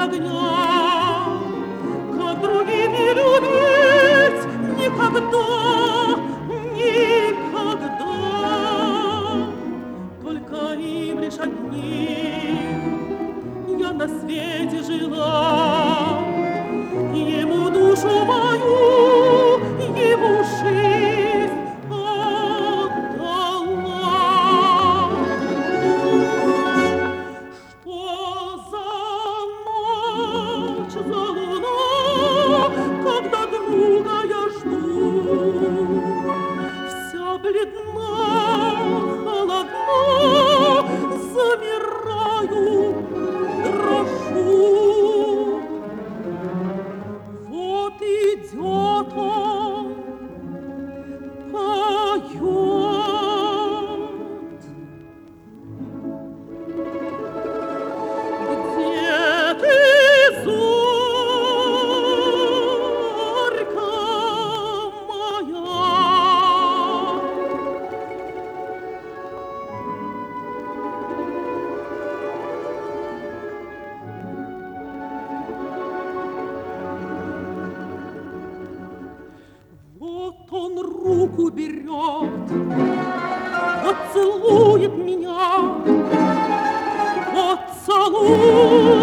огня, как другими любить никогда, никогда. Только им лишь одним я на свете жила, ему душу мою, ему жизнь отдала. Что за ночь, за луна, когда друга я жду, вся бледна, холодна, замираю, дрожу. Вот идет он, поет. Где ты, зорька моя? Вот он руку берет, вот целует меня, вот целует.